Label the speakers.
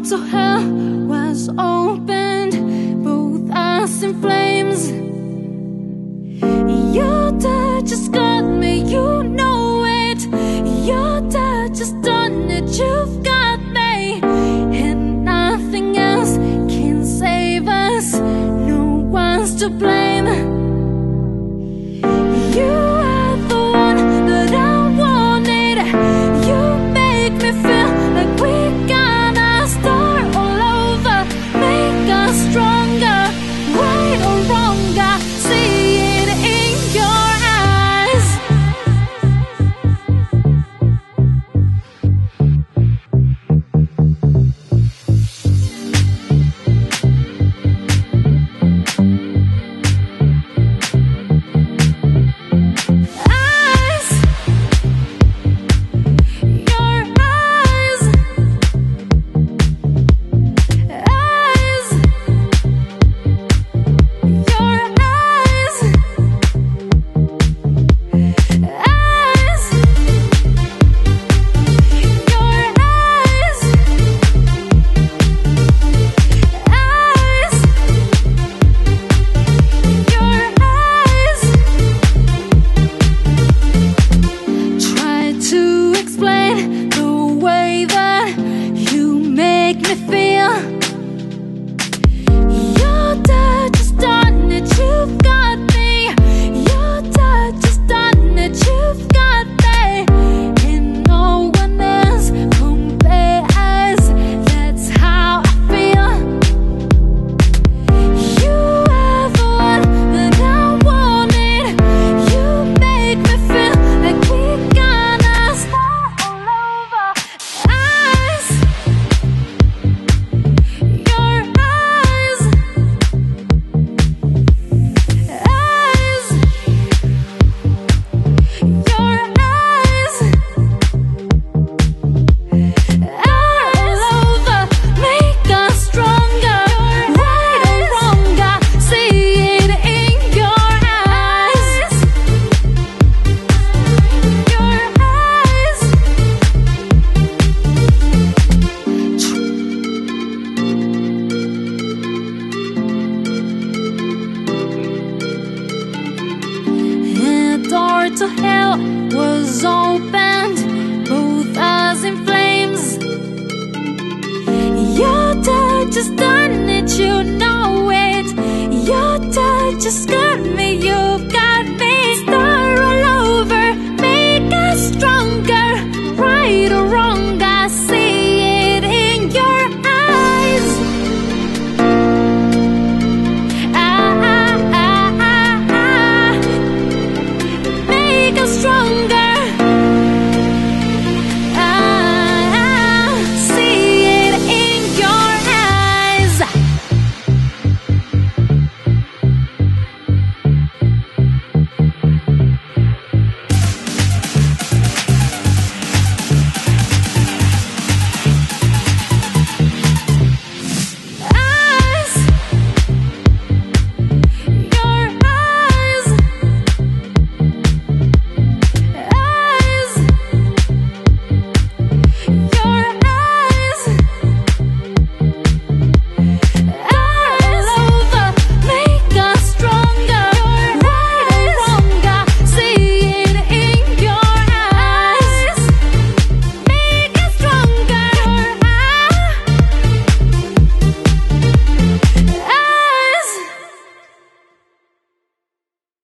Speaker 1: to hell was opened, both us in flames. Your touch has got me, you know it. Your touch has done it, you've got me. And nothing else can save us, no one's to blame. You are the one that I wanted. You make me feel like we gotta start all over. Make us stronger, right or wrong, I see it in your eyes. To hell was opened, both us in flames. Your touch has done it, you know it. Your touch has got me, you